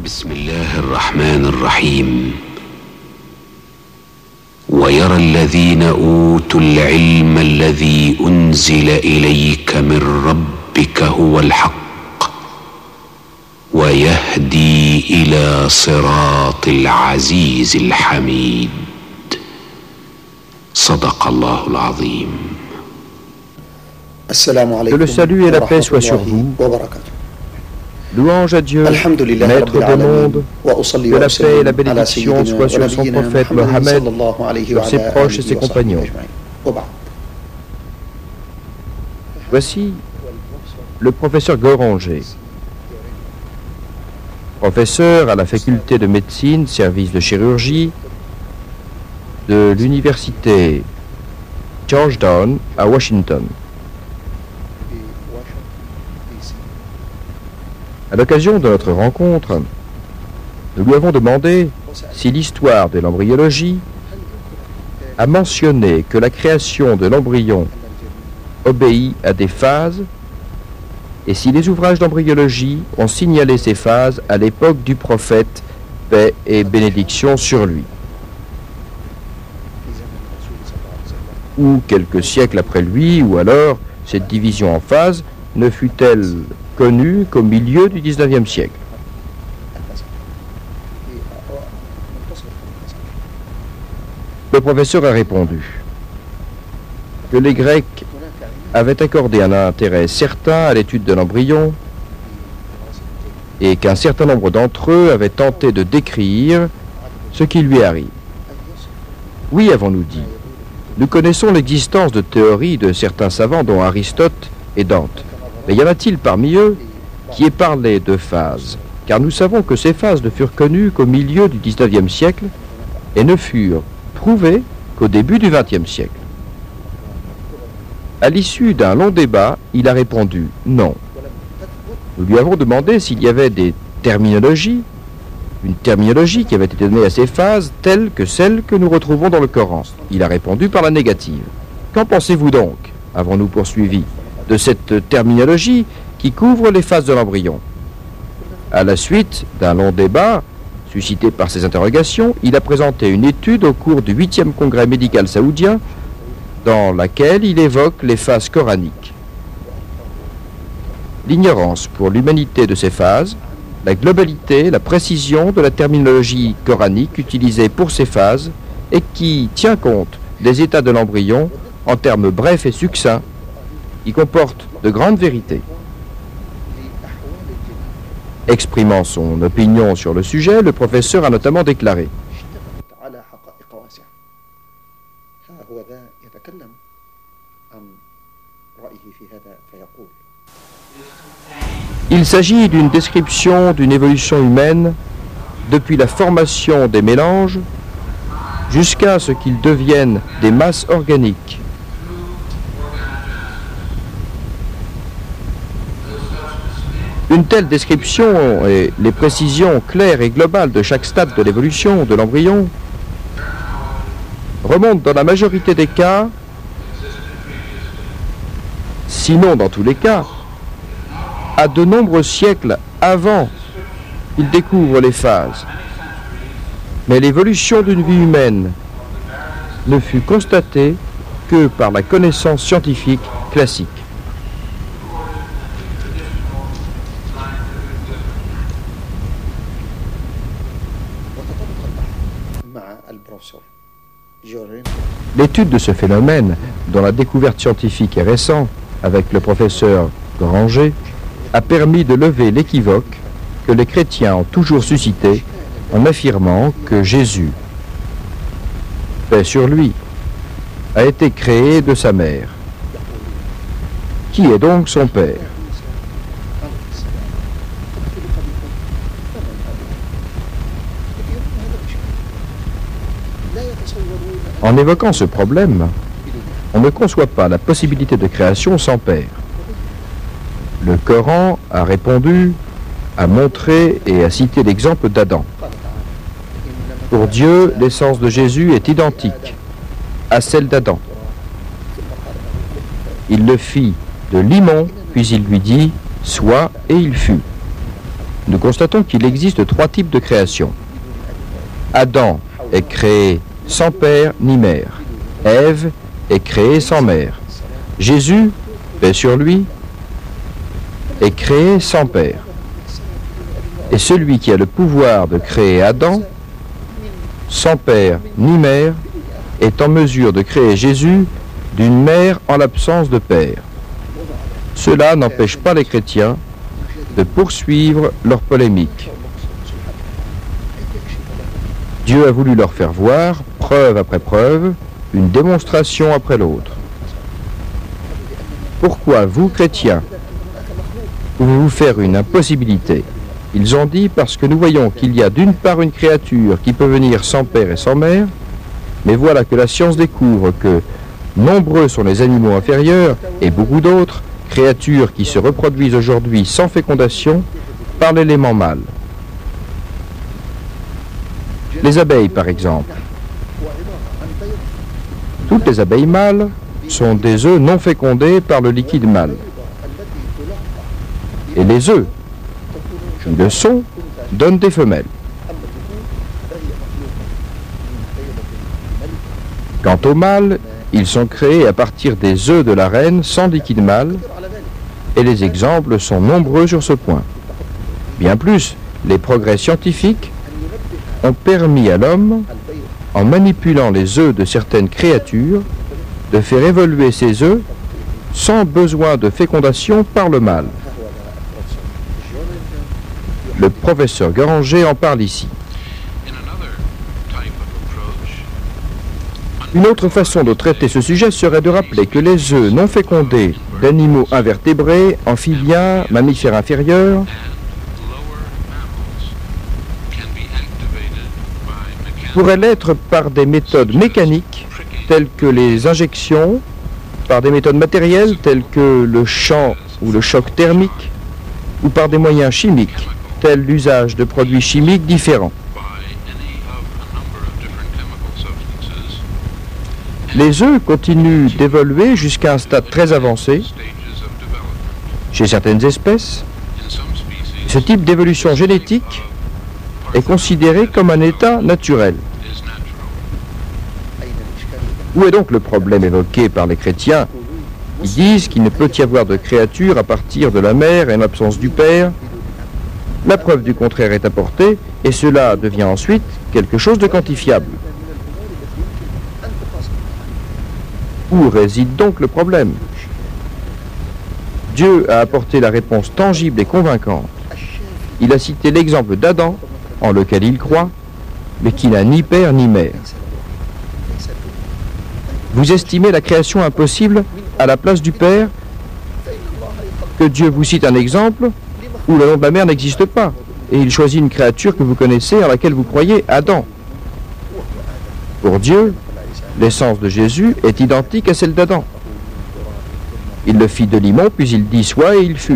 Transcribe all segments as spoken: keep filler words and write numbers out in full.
بسم الله الرحمن الرحيم ويرى الذين أوتوا العلم الذي أنزل إليك من ربك هو الحق ويهدي إلى صراط العزيز الحميد صدق الله العظيم. Que le salut et la paix soient sur vous. Louange à Dieu, Maître des mondes, que la paix et la bénédiction soient sur son prophète Mohammed, sur ses proches et ses compagnons. Voici le professeur Goranger, professeur à la faculté de médecine, service de chirurgie, de l'université Georgetown à Washington. À l'occasion de notre rencontre, nous lui avons demandé si l'histoire de l'embryologie a mentionné que la création de l'embryon obéit à des phases et si les ouvrages d'embryologie ont signalé ces phases à l'époque du prophète, paix et bénédiction sur lui. Ou quelques siècles après lui, ou alors cette division en phases ne fut-elle connue qu'au milieu du dix-neuvième siècle. Le professeur a répondu que les Grecs avaient accordé un intérêt certain à l'étude de l'embryon et qu'un certain nombre d'entre eux avaient tenté de décrire ce qui lui arrive. Oui, avons-nous dit, nous connaissons l'existence de théories de certains savants dont Aristote et Dante. Mais y en a-t-il parmi eux qui aient parlé de phases? Car nous savons que ces phases ne furent connues qu'au milieu du dix-neuvième siècle et ne furent prouvées qu'au début du vingtième siècle. À l'issue d'un long débat, il a répondu non. Nous lui avons demandé s'il y avait des terminologies, une terminologie qui avait été donnée à ces phases telle que celle que nous retrouvons dans le Coran. Il a répondu par la négative. Qu'en pensez-vous donc, avons-nous poursuivi, de cette terminologie qui couvre les phases de l'embryon? À la suite d'un long débat, suscité par ces interrogations, il a présenté une étude au cours du huitième congrès médical saoudien dans laquelle il évoque les phases coraniques. L'ignorance pour l'humanité de ces phases, la globalité, la précision de la terminologie coranique utilisée pour ces phases et qui tient compte des états de l'embryon en termes brefs et succincts, qui comporte de grandes vérités. Exprimant son opinion sur le sujet, le professeur a notamment déclaré: il s'agit d'une description d'une évolution humaine depuis la formation des mélanges jusqu'à ce qu'ils deviennent des masses organiques. Une telle description et les précisions claires et globales de chaque stade de l'évolution de l'embryon remontent dans la majorité des cas, sinon dans tous les cas, à de nombreux siècles avant qu'il découvre les phases. Mais l'évolution d'une vie humaine ne fut constatée que par la connaissance scientifique classique. L'étude de ce phénomène, dont la découverte scientifique est récente, avec le professeur Goranger, a permis de lever l'équivoque que les chrétiens ont toujours suscité en affirmant que Jésus, paix sur lui, a été créé de sa mère. Qui est donc son père? En évoquant ce problème, on ne conçoit pas la possibilité de création sans père. Le Coran a répondu, a montré et a cité l'exemple d'Adam. Pour Dieu, l'essence de Jésus est identique à celle d'Adam. Il le fit de limon, puis il lui dit « sois » et il fut. nous constatons qu'il existe trois types de création. Adam est créé sans père ni mère. Ève est créée sans mère. Jésus, paix sur lui, est créé sans père. Et celui qui a le pouvoir de créer Adam, sans père ni mère, est en mesure de créer Jésus d'une mère en l'absence de père. Cela n'empêche pas les chrétiens de poursuivre leur polémique. Dieu a voulu leur faire voir, preuve après preuve, une démonstration après l'autre. Pourquoi vous, chrétiens, pouvez-vous faire une impossibilité? Ils ont dit parce que nous voyons qu'il y a d'une part une créature qui peut venir sans père et sans mère, mais voilà que la science découvre que nombreux sont les animaux inférieurs et beaucoup d'autres, créatures qui se reproduisent aujourd'hui sans fécondation par l'élément mâle. Les abeilles, par exemple. Toutes les abeilles mâles sont des œufs non fécondés par le liquide mâle. Et les œufs qui le sont donnent des femelles. Quant aux mâles, ils sont créés à partir des œufs de la reine sans liquide mâle, et les exemples sont nombreux sur ce point. Bien plus, les progrès scientifiques ont permis à l'homme, en manipulant les œufs de certaines créatures, de faire évoluer ces œufs sans besoin de fécondation par le mâle. Le professeur Garanger en parle ici. Une autre façon de traiter ce sujet serait de rappeler que les œufs non fécondés d'animaux invertébrés, amphibiens, mammifères inférieurs, pourraient l'être par des méthodes mécaniques telles que les injections, par des méthodes matérielles telles que le champ ou le choc thermique, ou par des moyens chimiques tels l'usage de produits chimiques différents. Les œufs continuent d'évoluer jusqu'à un stade très avancé. Chez certaines espèces, ce type d'évolution génétique est considéré comme un état naturel. Où est donc le problème évoqué par les chrétiens? Ils disent qu'il ne peut y avoir de créature à partir de la mère et en absence du père. La preuve du contraire est apportée et cela devient ensuite quelque chose de quantifiable. Où réside donc le problème? Dieu a apporté la réponse tangible et convaincante. Il a cité l'exemple d'Adam, en lequel il croit, mais qui n'a ni père ni mère. Vous estimez la création impossible à la place du père? Que Dieu vous cite un exemple où le nom de la mère n'existe pas, et il choisit une créature que vous connaissez en laquelle vous croyez, Adam. Pour Dieu, l'essence de Jésus est identique à celle d'Adam. Il le fit de limon, puis il dit soit et il fut.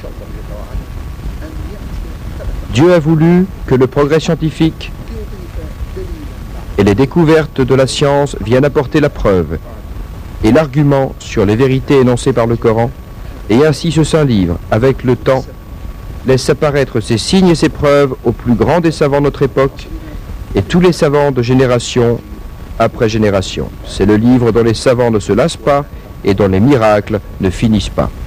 Dieu a voulu que le progrès scientifique et les découvertes de la science viennent apporter la preuve et l'argument sur les vérités énoncées par le Coran, et ainsi ce saint livre, avec le temps, laisse apparaître ses signes et ses preuves aux plus grands des savants de notre époque et tous les savants de génération après génération. C'est le livre dont les savants ne se lassent pas et dont les miracles ne finissent pas.